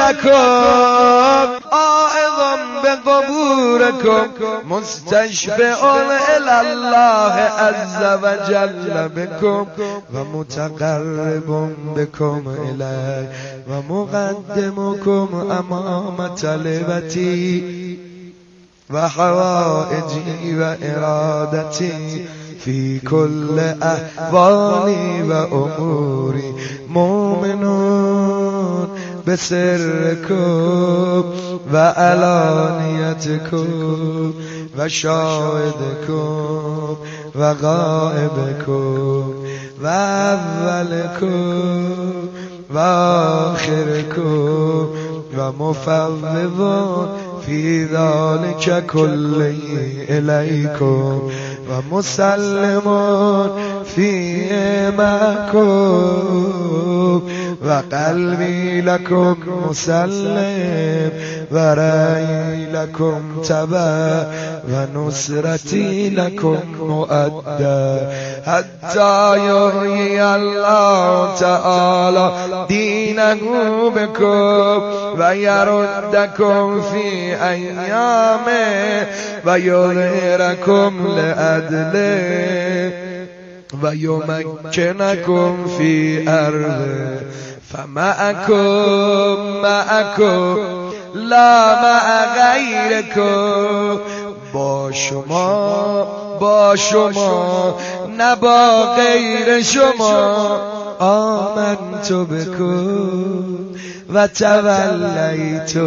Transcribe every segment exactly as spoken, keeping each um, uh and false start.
لكم آئذ بقبوركم مستشفع إلى الله عز وجل بكم ومتقرب بكم إليه ومقدمكم أمام طلبتي وحوائجي وإرادتي في كل أحوالي وأموري مؤمنون بسركم وعلانيتكم وشاهدكم وغائبكم وأولكم وآخركم ومفوضون في ذلك كله إليكم ومسلمون فيه معكم وقلبي لكم مسلم ورأيي لكم تبع ونصرتي لكم مؤدى حتى يحيي الله تعالى دينه بكم ويردكم في أيامه ويظهركم لعدله ويمكنكم في أرضه فمعكم معكم لا مع غيركم با شما با شما نه با غیر شما آمنت بكم و تولیت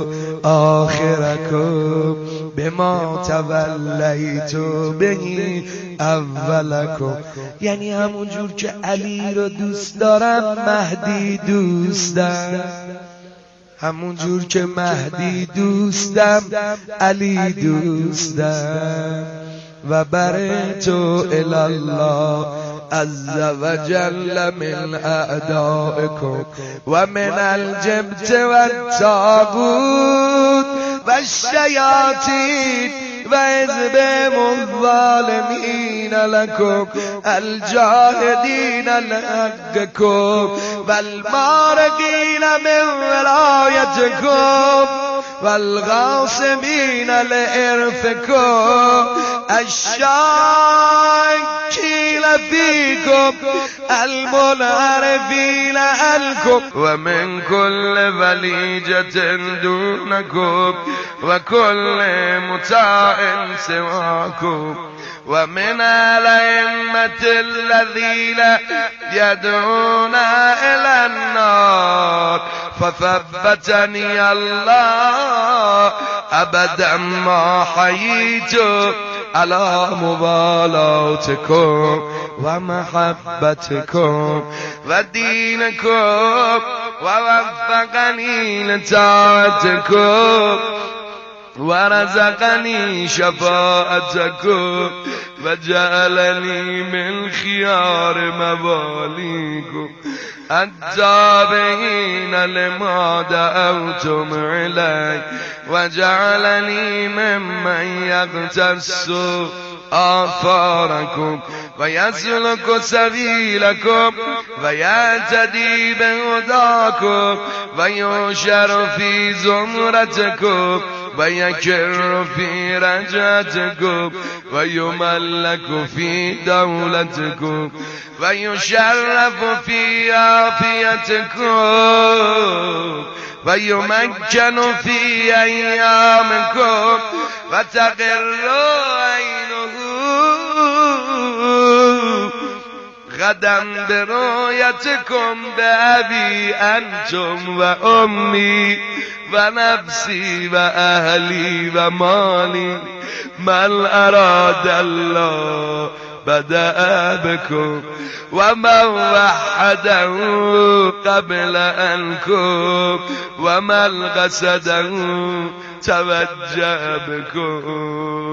آخرکم بما تولیت به اولکم. یعنی همونجور که علی رو دوست دارم مهدی دوستم، همونجور که مهدی دوستم علی دوستم و برئت الی الله عز وجل من اعدائكم و من الجبت والطاغوت والشياطين وحزب الظالمين لكم الجاهدين لحقكم والمارقين من ولايتكم والغاصبين لإرثكم الشاكين فيكم المنعرفين عنكم ومن كل وليجة دونكم وكل متاع سواكم ومن الأئمة الذين يدعون إلى النار فثبتني الله أبدا ما حييت على مبالاتكم ومحبتكم ودينكم ووفقني لطاعتكم ورزقني شفاعتكم وجعلني من خيار مواليكم التابعين لما دعوتم إليه وجعلني ممن يقتص آثاركم ويسلك سبيلكم ويهتدي بهداكم ويحشر في زمرتكم ويكر في رجعتكم ويملك في دولتكم ويشرف في عافيتكم ويمكن في أيامكم وتقر عينه غدا برؤيتكم بأبي أنتم وأمي ونفسي وأهلي ومالي من أراد الله بدأ بكم ومن وحده قبل أنكم ومن قصده توجه بكم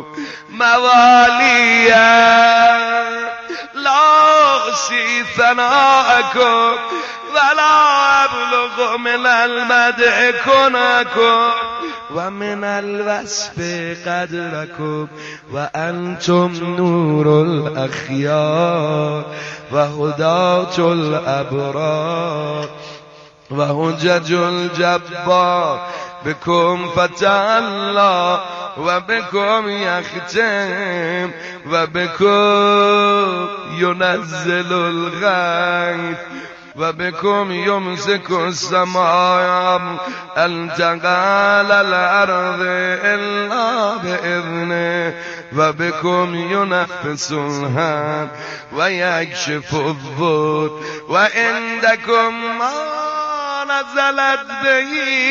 مواليا لا أحصي ثناءكم ولا أبلغ من المدح كنكم ومن الوصف قدركم وأنتم نور الأخيار وهداة الأبرار و حجج الجبار بكم فتح الله و بكم يختم و بكم ينزل الغيث و بكم يمسك السماء أن تقال الأرض إلا بإذنه و بكم ينفس الهم و يكشف الضر و عندكم ما نزلت به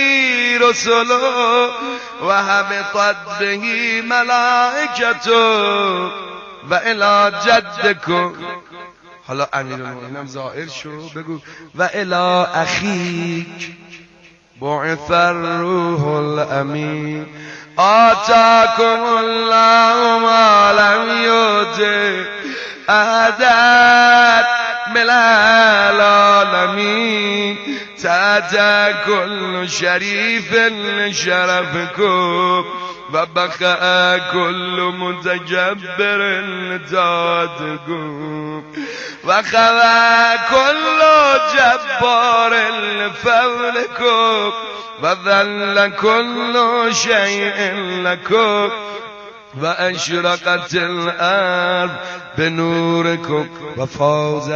رسله و هبطت به ملائکته و الی جدکم. حالا امیرالمومنین ظاهر شو بگو و الی اخیک بعث الروح الامین آتاکم الله ما لم یؤت احدا من العالمین تحت كل شریف لشرفكم و بقى كل متجبر لطاعتكم و خضع كل جبار لفضلكم و ذل كل شيء لكم و اشرقت الارض بنوركم و فاز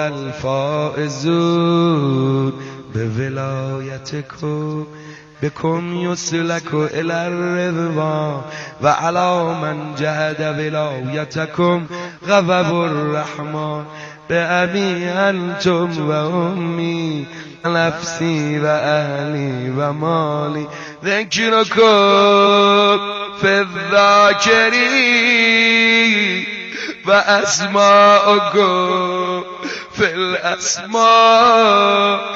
الفائزون بولایتكم بكم يسلك الى الرضوان و على من جهد ولایتكم غضب الرحمن بأبي أنتم وأمي نفسي وأهلي ومالي ذكركم في الذاكرين وأسماءكم في الأسماء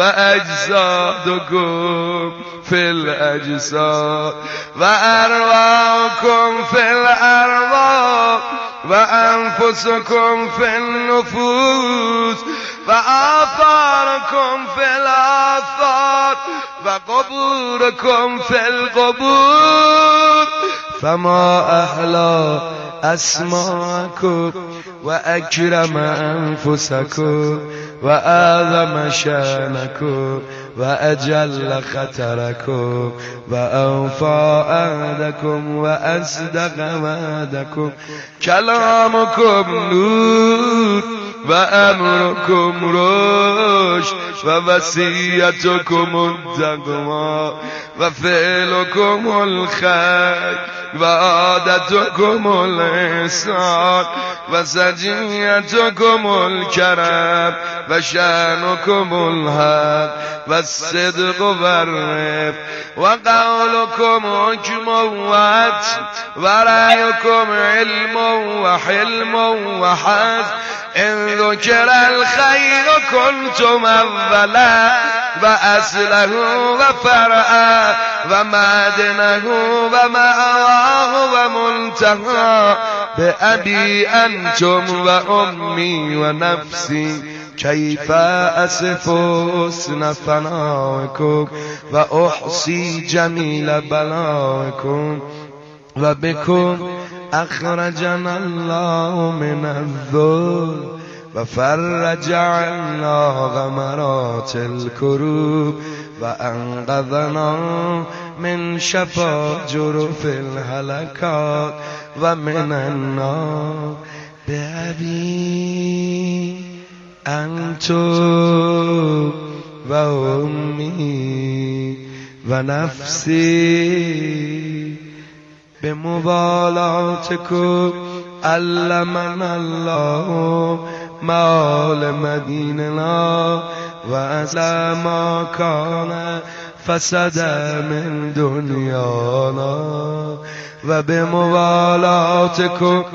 وأجسادكم في الأجساد وأرواحكم في الأرواح وأنفسكم في النفوس وآثاركم في الآثار وقبوركم في القبور فما أحلى أسماءكم وأكرم أنفسكم وأعظم شأنكم وأجل خطركم وأوفى عهدكم وأصدق وعدكم كلامكم نور وأمركم رشد ووصيتكم التقوى وفعلكم الخير وعادتكم الإحسان وسجيتكم الكرم وشأنكم الحق والصدق والرفق وقولكم حكم وعدل ورأيكم علم وحلم وحزم إن ذكر الخير كنتم أولا وأصله وفرعا ومعدنه ومأواه ومنتهى بأبي أنتم وأمي ونفسي كيف أصف حسن ثنائكم وأحصي جميل بلائكم وبكم أخرجنا الله من الذل وفرج عنا غمرات الكروب وأنقذنا من شفاجر في الهلكات ومن النار بأبي أنتم وأمي ونفسي بمبالاتكم علمنا الله معالم ديننا وأصل ما كان فسد من دنيانا وبمبالاتكم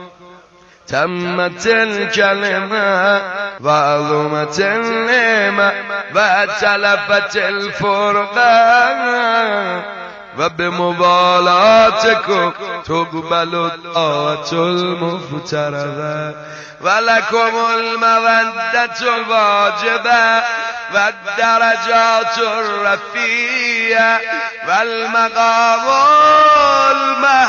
تمت الكلمة وعظمت النعمة وتلفت الفرقان وبمبالاتكم تقبل الطاعة المفترضة ولكم المودة الواجبة والدرجات الرفيعة والمقام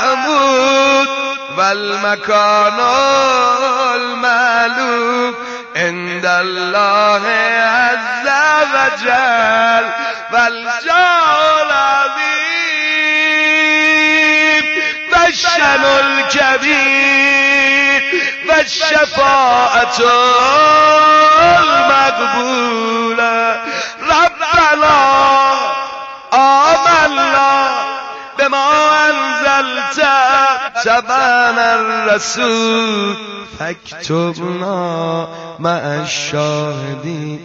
المحمود والمكان المعلوم عند الله عز وجل والجاه العظيم والشأن الكبير والشفاعة المقبولة ربنا آمنا بما أنزلت سبحان الرسول فاكتبنا مع الشاهدين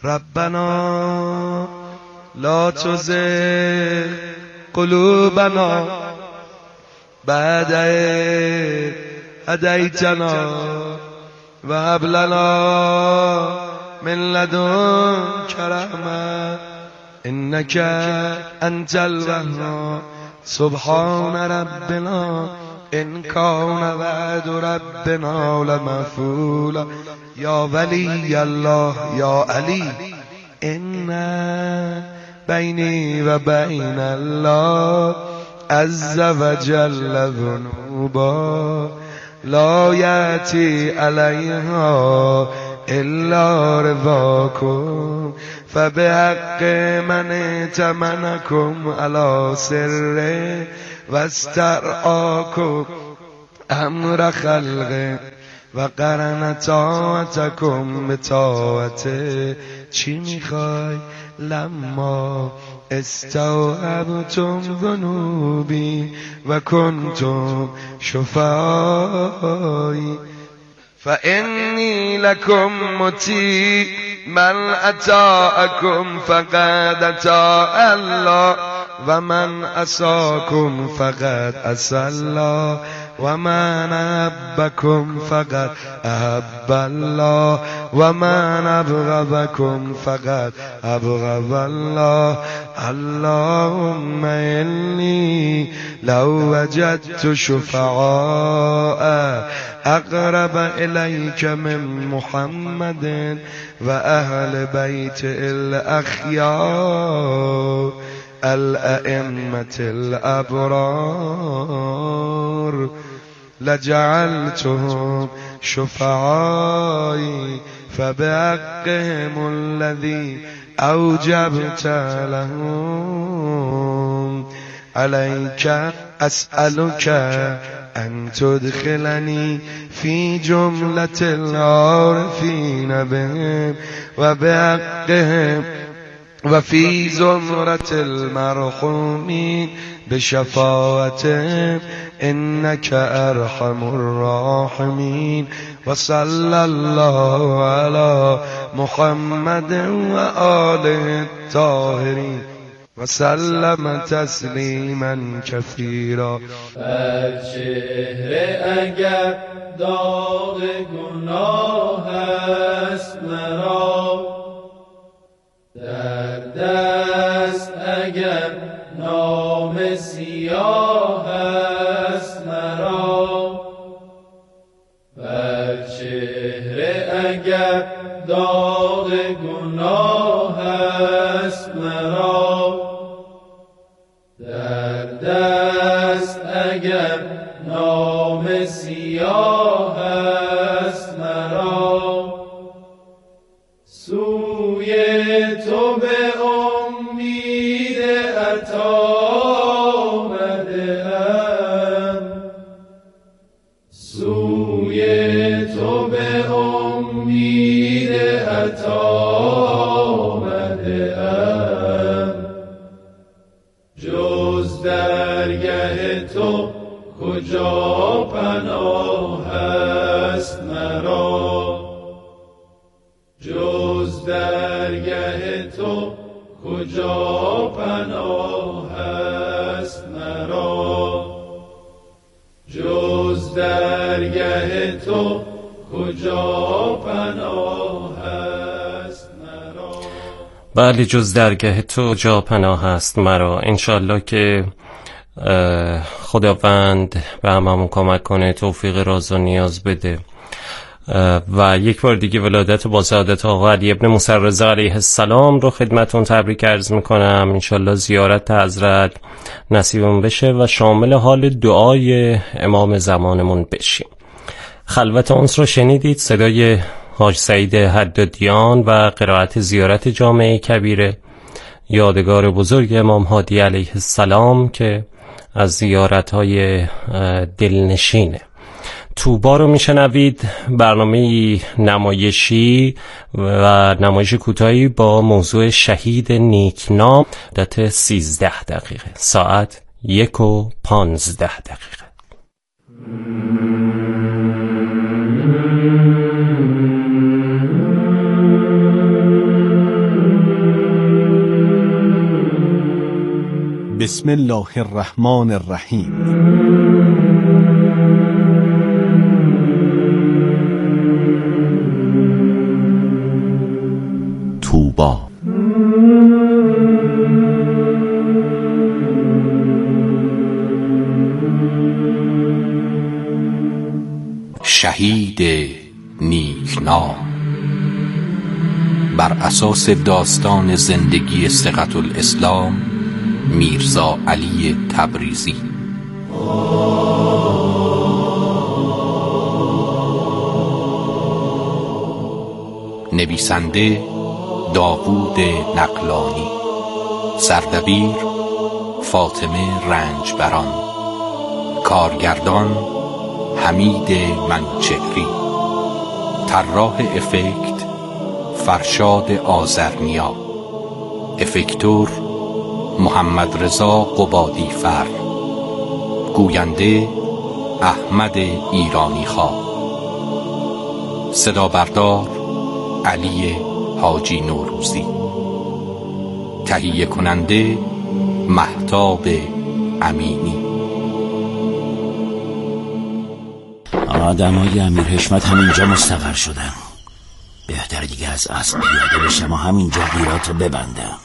ربنا لا تزغ قلوبنا بعد إذ هديتنا وهب لنا من لدنك رحمة إنك أنت الوهاب سبحان ربنا إن كان وعد ربنا لمفعولا يا ولي الله يا علي إن بيني وبين الله عز وجل ذنوبا لا يأتي عليها إلا رضاكم فبحق من ائتمنكم على سره واسترعاكم امر خلقه و قرن طاعتكم به طاعته. چی میخوای؟ لما استوعبتم ذنوبی و کنتم شفعایی فإني لكم مطیع من اطاعكم فقد اطاع الله و من عصاكم فقد عصى الله و من احبكم فقد احب الله و من ابغضكم فقد ابغض الله. اللهم إني لو وجدت شفعاء اقرب إليك من محمد و اهل بیت الاخیار الأئمة الأبرار لجعلتهم شفعائي فبحقهم الذي أوجبت لهم عليك أسألك أن تدخلني في جملة العارفين بهم وبحقهم وفي زمرة المرحومين بشفاعتهم إنك أرحم الراحمين. وصلى الله على محمد وآله الطاهرين وسلم تسلیما کثیرا. بر چهره اگر داغ گناه است مرا، در دست اگر نام سیاه است مرا، بر چهره اگر داغ گناه است مرا، در دست اگر نام سیاه است مرا، سوی تو به امید عطا آمده‌ام، سوی تو به امید عطا آمده‌ام، جز درگه تو کجا پناه است مرا، جز درگه تو کجا پناه است مرا، جز درگه تو کجا پناه است مرا. بله، جز درگه تو جا پناه است مرا. انشالله که خداوند به هممون کمک کنه، توفیق راز و نیاز بده. و یک بار دیگه ولادت با سعادت آقا علی ابن موسی رضا علیه السلام رو خدمتون تبریک عرض میکنم. انشالله زیارت حضرت نصیبمون بشه و شامل حال دعای امام زمانمون بشیم. خلوت اونس رو شنیدید، صدای حاج سعید حدادیان و قرائت زیارت جامع کبیره، یادگار بزرگ امام هادی علیه السلام که از زیارت‌های دلنشینه. توبا رو میشنوید، برنامه نمایشی و نمایش کوتاهی با موضوع شهید نیکنام، مدت سیزده دقیقه، ساعت یک و پانزده دقیقه. بسم الله الرحمن الرحیم. توبا. شهید نیکنام بر اساس داستان زندگی ثقة الاسلام میرزا علی تبریزی. نویسنده داوود نقلانی، سردبیر فاطمه رنجبران، کارگردان حمید منوچهری، طراح افکت فرشاد آذرنیا، افکتور محمد رضا قبادی فر، گوینده احمد ایرانی خواه، صدا بردار علی حاجی نوروزی، تهیه کننده مهتاب امینی. آدمای امیر حشمت همینجا مستقر شدن. بهتر دیگه از اسب پیاده بشم و همینجا گیراتو ببندم.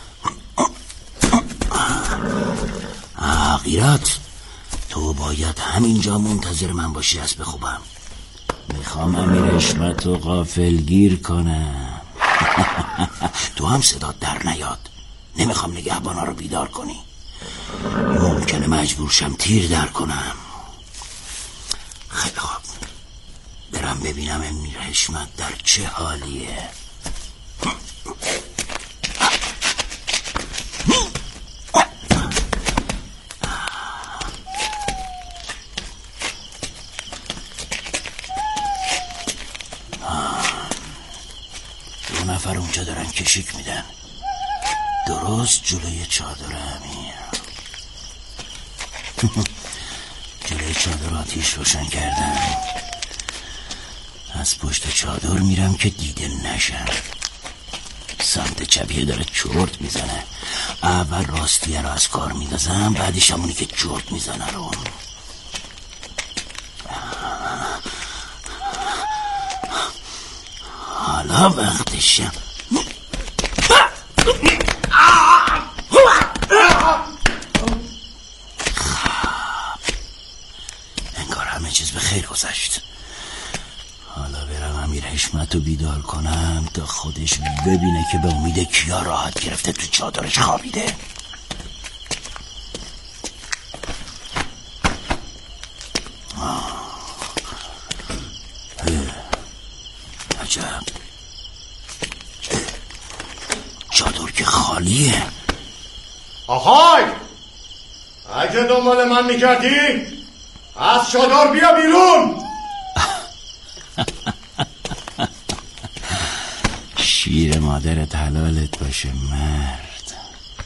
غیرت، تو باید همینجا منتظر من باشی اسب خوبم. میخوام امیر حشمت رو غافلگیر کنم. تو هم صدات در نیاد. نمیخوام نگهبانا رو بیدار کنی. ممکنه مجبور شم تیر در کنم. خیلی خوب، برم ببینم امیر حشمت در چه حالیه. دو نفر اونجا دارن کشیک میدن، درست جلوی چادر امیر. جلوی چادر آتیش روشن کردن. از پشت چادر میرم که دیده نشم. سمت چپیه داره چرت میزنه. اول راستیه رو از کار میدازم، بعدش همونی که چرت میزنه رو. حالا وقتشم. انگار همه چیز به خیر گذشت. حالا برم امیر حشمت رو بیدار کنم تا خودش ببینه که به امید کیا راحت گرفته تو چادرش خوابیده. عجب، چادر که خالیه. آهای، اگه دنبال من میکردی از چادر بیا بیرون. شیر مادرت حلالت باشه مرد.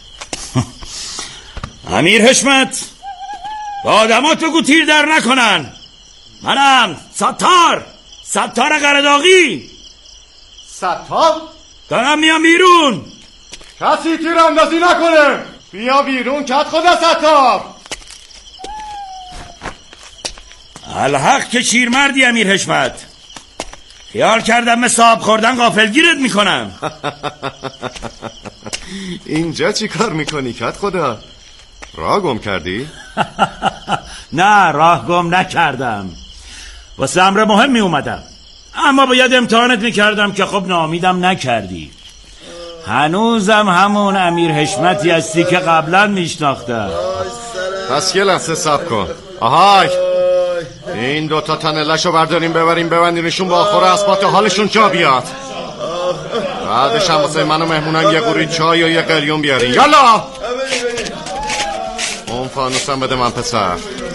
امیر حشمت، با آدماتو گو تیر در نکنن. منم ستار ستار قرداغی. ستار؟ دارم میام بیرون. کسی تیر اندازی نکنه. بیا بیرون کت خدا ستار. الحق که شیرمردی امیر حشمت. خیال کردم مثل آب خوردن غافلگیرت میکنم. اینجا چی کار میکنی کت خدا؟ راه گم کردی؟ نه، راه گم نکردم. واسه امر مهم می اومدم، اما باید امتحانت میکردم که خب ناامیدم نکردی. هنوزم همون امیر حشمتی هستی که قبلا میشناختم. پس یه لحظه صبر کن. آهای، این دوتا تنلشو برداریم ببریم ببندینشون با آخور اسبات حالشون جا بیاد. بعدش هم واسه من و مهمونم یه قوری چای و یه قلیون بیارین. یالا اون فانوسم بده من پسر.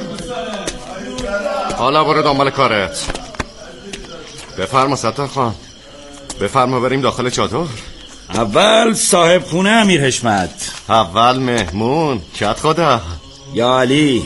حالا برو دنبال کارت. بفرما ستار خان، بفرما بریم داخل چادر. اول صاحب خونه امیر حشمت، اول مهمون. کت خدا یا علی.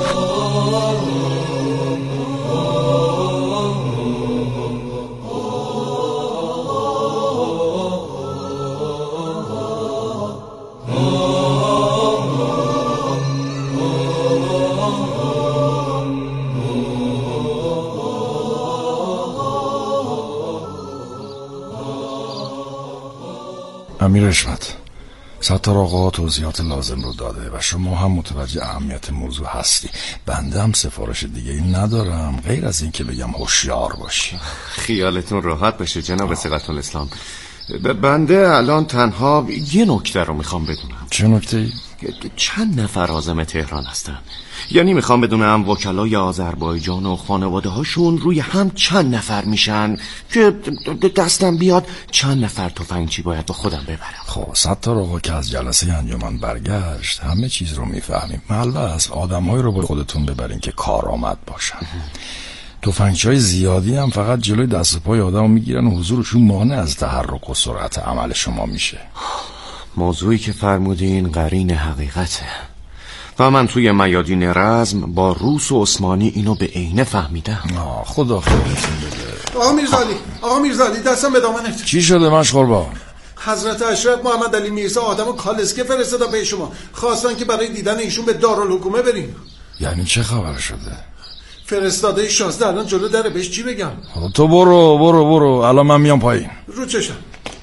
امیر حشمت، ستار آقا توضیحات لازم رو داده و شما هم متوجه اهمیت موضوع هستی. بنده هم سفارش دیگه این ندارم غیر از این که بگم هوشیار باشی. خیالتون راحت بشه جناب ثقت الاسلام. بنده الان تنها یه نکته رو میخوام بدونم. چه نکته‌ای؟ چند نفر عازم تهران هستن؟ یعنی میخوام بدونم وکلای آذربایجان و خانواده هاشون روی هم چند نفر میشن که دستم بیاد چند نفر تفنگچی باید با خودم ببرم. خب ستار آقا که از جلسه انجمن برگشت همه چیز رو میفهمیم. البته آدم‌هایی رو با خودتون ببرین که کارآمد باشن. تفنگچی‌های زیادی هم فقط جلوی دست و پای آدمو میگیرن و حضورشون مانع از تحرک و سرعت عمل شما میشه. موضوعی که فرمودین قرین حقیقته و من توی میادین رزم با روس و عثمانی اینو به عینه فهمیدم. آه خدا خیرتون بده. آقا میرزالی، آقا میرزالی دستم به دامنت. چی شده مشغول با؟ حضرت اشرف محمد علی میرزا آدمو کالسکه فرستادن به شما، خواستن که برای دیدن ایشون به دارالحکومه بریم. یعنی چه خبر شده؟ فرستاده شازده الان جلو دره، بهش چی بگم؟ تو برو برو برو الان من میام پایین. رو چشم.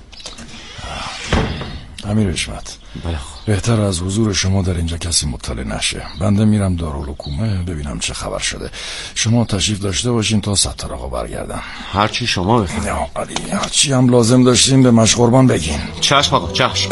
امیر حشمت، بهتر از حضور شما در اینجا کسی مطلع نشه. بنده میرم دارالحکومه ببینم چه خبر شده. شما تشریف داشته باشین تا ستار آقا برگردن. هرچی شما بفرمایید. یا علی، هرچی هم لازم داشتین به مشقربان بگین. چشم آقا، چشم.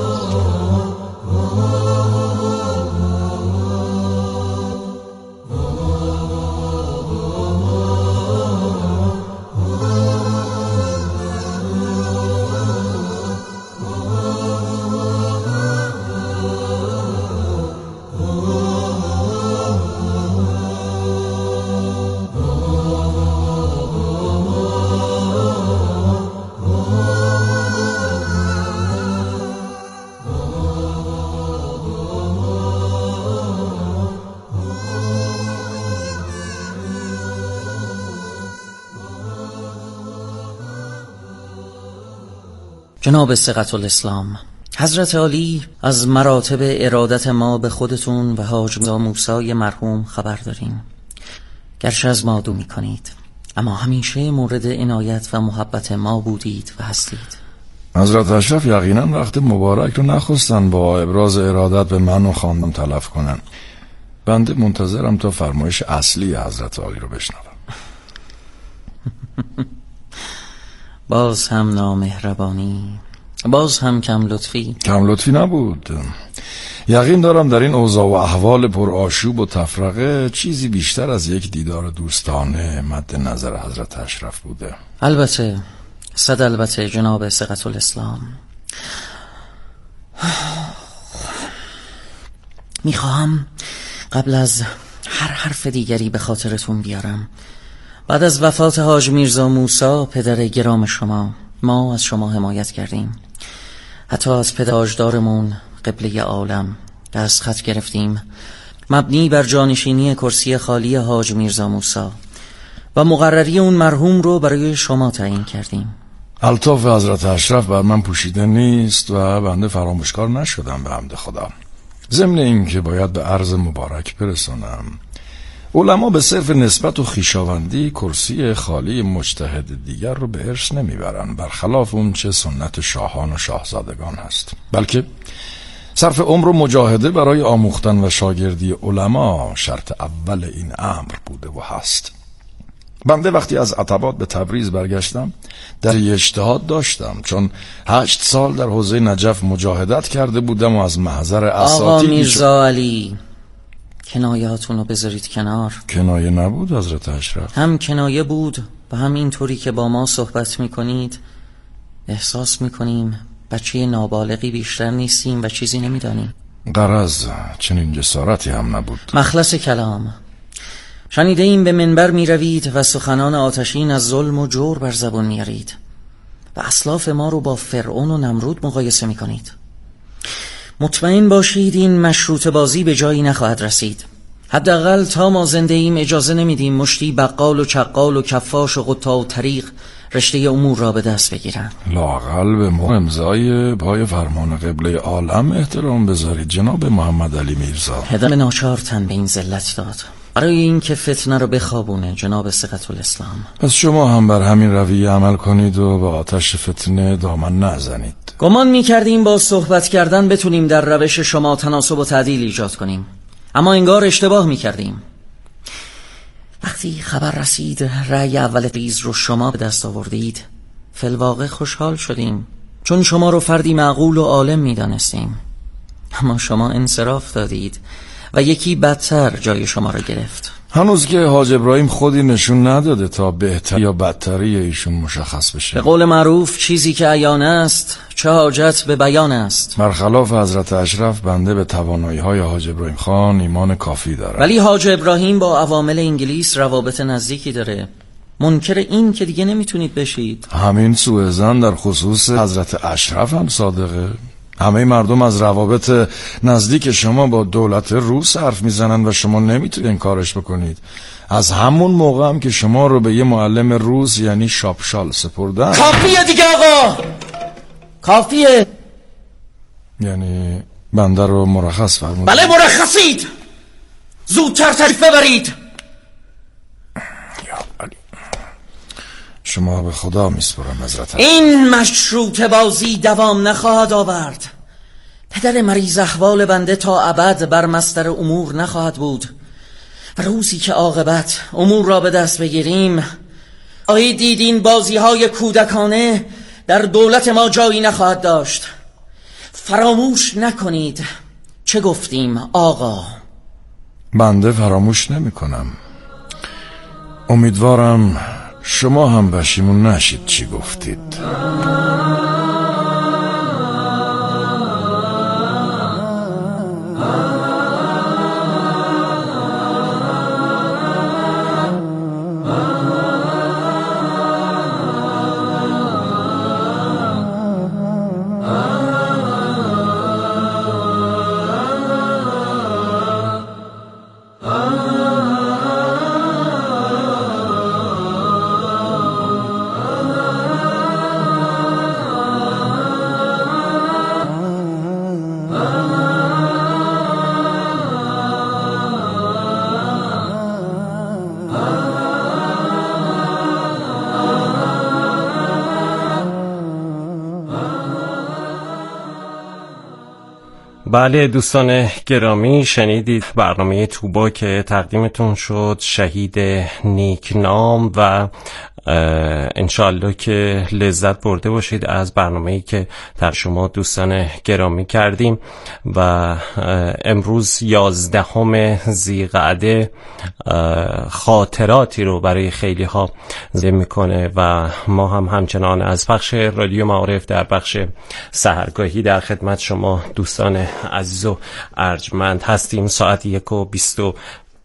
جناب ثقت الاسلام، حضرت عالی از مراتب ارادت ما به خودتون و حاج موسی مرحوم خبر داریم. گرچه از ما دو می کنید اما همیشه مورد عنایت و محبت ما بودید و هستید. حضرت اشرف یقینا وقت مبارک رو نخواستن با ابراز ارادت به من و خاندم تلف کنن. بنده منتظرم تا فرمایش اصلی حضرت عالی رو بشنوم. باز هم نامهربانی، باز هم کم لطفی. کم لطفی نبود. یقین دارم در این اوضاع و احوال پر آشوب و تفرقه چیزی بیشتر از یک دیدار دوستانه مد نظر حضرت اشرف بوده. البته، صد البته جناب ثقت الاسلام. میخواهم قبل از هر حرف دیگری به خاطرتون بیارم بعد از وفات حاج میرزا موسی پدر گرام شما ما از شما حمایت کردیم. حتی از پدرهاجدارمون قبله عالم دست خط گرفتیم مبنی بر جانشینی کرسی خالی حاج میرزا موسی و مقرری اون مرحوم رو برای شما تعیین کردیم. الطاف حضرت اشرف بر من پوشیده نیست و بنده فراموشکار نشدم به حمد خدا. ضمن این که باید به عرض مبارک برسونم، علما به صرف نسبت و خویشاوندی کرسی خالی مجتهد دیگر رو به ارث نمیبرن، برخلاف اون چه سنت شاهان و شاهزادگان هست، بلکه صرف عمر و مجاهده برای آموختن و شاگردی علما شرط اول این امر بوده و هست. بنده وقتی از عتبات به تبریز برگشتم در اجتهاد داشتم، چون هشت سال در حوزه نجف مجاهدت کرده بودم و از محضر اساتید. آقا میرزا علی، کنایاتون رو بذارید کنار. کنایه نبود حضرت اشرف. هم کنایه بود و هم اینطوری که با ما صحبت میکنید احساس میکنیم بچه نابالغی بیشتر نیستیم و چیزی نمیدانیم. غرض چنین جسارتی هم نبود. مخلص کلام، شنیده ایم به منبر می روید و سخنان آتشین از ظلم و جور بر زبان میارید و اسلاف ما رو با فرعون و نمرود مقایسه می کنید. مطمئن باشید این مشروط بازی به جایی نخواهد رسید. حداقل تا ما زنده ایم اجازه نمیدیم مشتی بقال و چقال و کفاش و قطاع و طریق رشته امور را به دست بگیرن. لااقل به ما امضای پای فرمان قبله عالم احترام بذارید جناب محمد علی میرزا. هدم ناچار تن به این ذلت داد برای اینکه فتنه رو بخوابونه جناب ثقة الاسلام. پس شما هم بر همین رویه عمل کنید و با آتش فتنه دامن نزنید. گمان می‌کردیم با صحبت کردن بتونیم در روش شما تناسب و تعدیل ایجاد کنیم، اما انگار اشتباه می‌کردیم. وقتی خبر رسید رأی اول قیز رو شما به دست آوردید فی‌الواقع خوشحال شدیم، چون شما رو فردی معقول و عالم می‌دانستیم. اما شما انصراف دادید و یکی بدتر جای شما رو گرفت. هنوز که حاج ابراهیم خودی نشون نداده تا بهتر یا بدتری ایشون مشخص بشه. به قول معروف چیزی که عیان است چه حاجت به بیان است. برخلاف حضرت اشرف بنده به توانایی های حاج ابراهیم خان ایمان کافی دارم. ولی حاج ابراهیم با عوامل انگلیس روابط نزدیکی داره. منکر این که دیگه نمیتونید بشید. همین سوء ظن در خصوص حضرت اشرف هم صادقه. همه مردم از روابط نزدیک شما با دولت روس حرف میزنن و شما نمیتونید انکارش بکنید. از همون موقع هم که شما رو به یه معلم روس یعنی شاپشال سپردن. کافیه دیگه آقا، کافیه. یعنی بنده رو مرخص فرمودید؟ بله مرخصید، زودتر تشریف ببرید. یا علی، شما به خدا میسپرم حضرت. این مشروط بازی دوام نخواهد آورد. پدر مریض احوال بنده تا ابد بر مصدر امور نخواهد بود و روزی که عاقبت امور را به دست بگیریم آیید دیدین بازی های کودکانه در دولت ما جایی نخواهد داشت. فراموش نکنید چه گفتیم آقا. بنده فراموش نمی کنم. امیدوارم شما هم پشیمون نشید چی گفتید. بله دوستان گرامی، شنیدید برنامه توبا که تقدیمتون شد شهید نیکنام و انشالله که لذت برده باشید از برنامه‌ای که در شما دوستان گرامی کردیم. و امروز یازدهم ذی‌قعده خاطراتی رو برای خیلی ها ذکر میکنه و ما هم همچنان از بخش رادیو معارف در بخش سحرگاهی در خدمت شما دوستان عزیز و ارجمند هستیم. ساعت یک و بیست و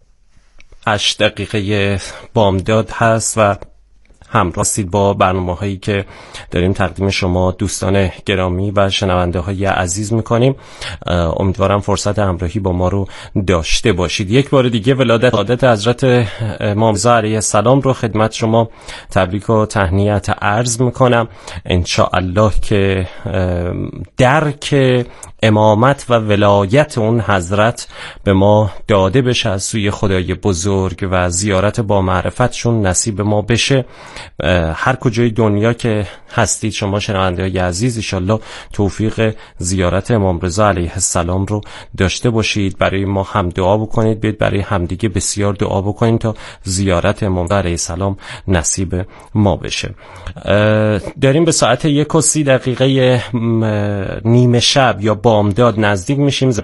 هشت دقیقه بامداد هست و همراه هستید با برنامه هایی که داریم تقدیم شما دوستان گرامی و شنونده های عزیز میکنیم. امیدوارم فرصت همراهی با ما رو داشته باشید. یک بار دیگه ولادت عادت حضرت امام رضا علیه السلام رو خدمت شما تبریک و تهنیت عرض میکنم. انشاءالله که درک امامت و ولایت اون حضرت به ما داده بشه از سوی خدای بزرگ و زیارت با معرفتشون نصیب ما بشه. هر کجای دنیا که هستید شما شنونده های عزیز انشالله توفیق زیارت امام رضا علیه السلام رو داشته باشید. برای ما هم دعا بکنید، بیاید برای همدیگه بسیار دعا بکنید تا زیارت امام رضا علیه السلام نصیب ما بشه. داریم به ساعت یک و سی دقیقه نیمه شب یا بامداد نزدیک میشیم.